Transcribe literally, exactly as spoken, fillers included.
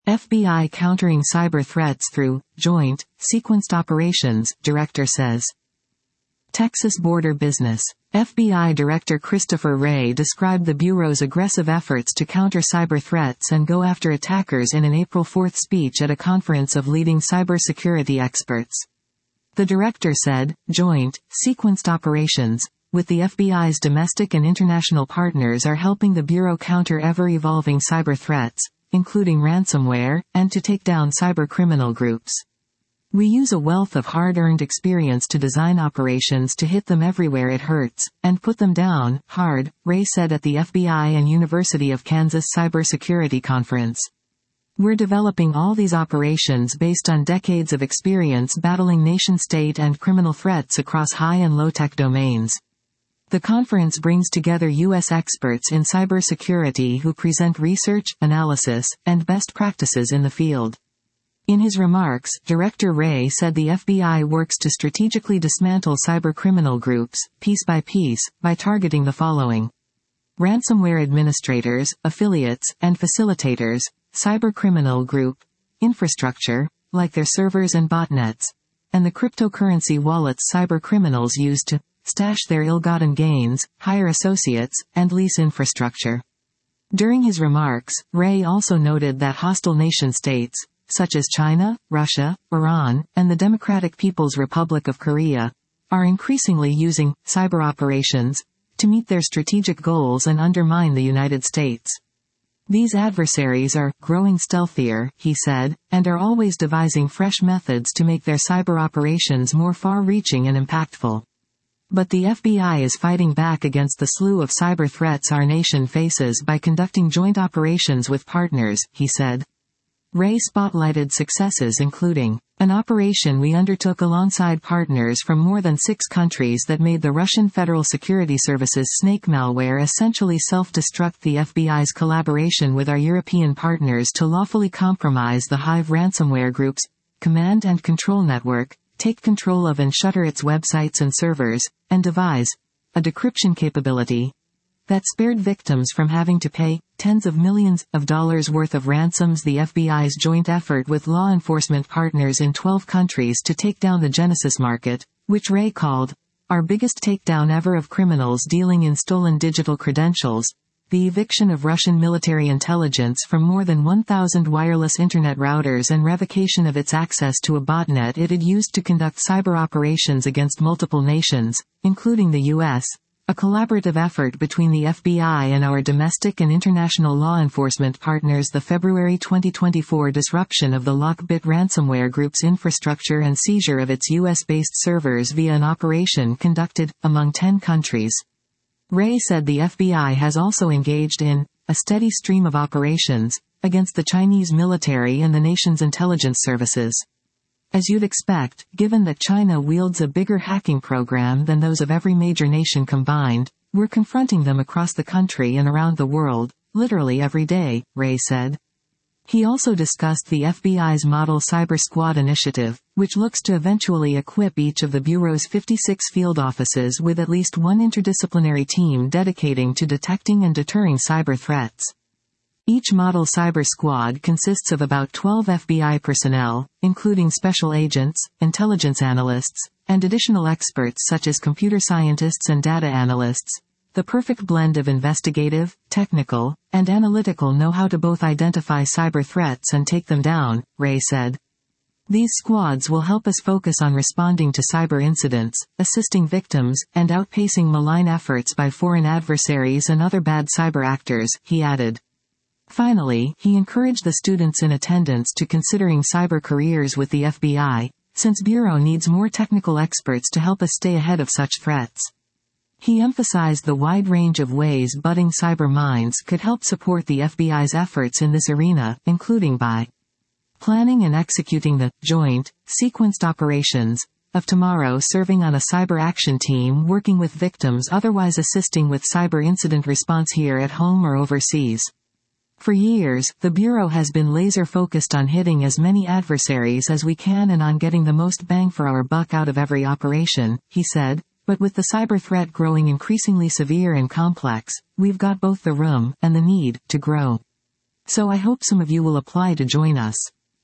F B I countering cyber threats through joint, sequenced operations, director says. Texas Border Business. F B I Director Christopher Wray described the Bureau's aggressive efforts to counter cyber threats and go after attackers in an April fourth speech at a conference of leading cybersecurity experts. The director said, joint, sequenced operations, with the F B I's domestic and international partners are helping the Bureau counter ever-evolving cyber threats, including ransomware, and to take down cybercriminal groups. We use a wealth of hard-earned experience to design operations to hit them everywhere it hurts, and put them down, hard, Wray said at the F B I and University of Kansas Cybersecurity Conference. We're developing all these operations based on decades of experience battling nation-state and criminal threats across high and low-tech domains. The conference brings together U S experts in cybersecurity who present research, analysis, and best practices in the field. In his remarks, Director Wray said the F B I works to strategically dismantle cybercriminal groups, piece by piece, by targeting the following: ransomware administrators, affiliates, and facilitators, cybercriminal group, infrastructure, like their servers and botnets, and the cryptocurrency wallets cybercriminals use to stash their ill-gotten gains, hire associates, and lease infrastructure. During his remarks, Wray also noted that hostile nation-states, such as China, Russia, Iran, and the Democratic People's Republic of Korea, are increasingly using cyber operations to meet their strategic goals and undermine the United States. These adversaries are growing stealthier, he said, and are always devising fresh methods to make their cyber operations more far-reaching and impactful. But the F B I is fighting back against the slew of cyber threats our nation faces by conducting joint operations with partners, he said. Wray spotlighted successes including an operation we undertook alongside partners from more than six countries that made the Russian Federal Security Service's snake malware essentially self-destruct, the F B I's collaboration with our European partners to lawfully compromise the Hive ransomware group's command and control network, take control of and shutter its websites and servers, and devise a decryption capability that spared victims from having to pay tens of millions of dollars worth of ransoms. The F B I's joint effort with law enforcement partners in twelve countries to take down the Genesis market, which Wray called our biggest takedown ever of criminals dealing in stolen digital credentials, the eviction of Russian military intelligence from more than one thousand wireless internet routers and revocation of its access to a botnet it had used to conduct cyber operations against multiple nations, including the U S, a collaborative effort between the F B I and our domestic and international law enforcement partners. The February twenty twenty-four disruption of the Lockbit ransomware group's infrastructure and seizure of its U S-based servers via an operation conducted among ten countries. Wray said the F B I has also engaged in a steady stream of operations against the Chinese military and the nation's intelligence services. As you'd expect, given that China wields a bigger hacking program than those of every major nation combined, we're confronting them across the country and around the world, literally every day, Wray said. He also discussed the F B I's Model Cyber Squad initiative, which looks to eventually equip each of the Bureau's fifty-six field offices with at least one interdisciplinary team dedicating to detecting and deterring cyber threats. Each Model Cyber Squad consists of about twelve F B I personnel, including special agents, intelligence analysts, and additional experts such as computer scientists and data analysts, the perfect blend of investigative, technical, and analytical know-how to both identify cyber threats and take them down, Wray said. These squads will help us focus on responding to cyber incidents, assisting victims, and outpacing malign efforts by foreign adversaries and other bad cyber actors, he added. Finally, he encouraged the students in attendance to considering cyber careers with the F B I, since Bureau needs more technical experts to help us stay ahead of such threats. He emphasized the wide range of ways budding cyber minds could help support the F B I's efforts in this arena, including by planning and executing the joint, sequenced operations of tomorrow, serving on a cyber action team working with victims, otherwise assisting with cyber incident response here at home or overseas. For years, the Bureau has been laser-focused on hitting as many adversaries as we can and on getting the most bang for our buck out of every operation, he said, but with the cyber threat growing increasingly severe and complex, we've got both the room and the need to grow. So I hope some of you will apply to join us.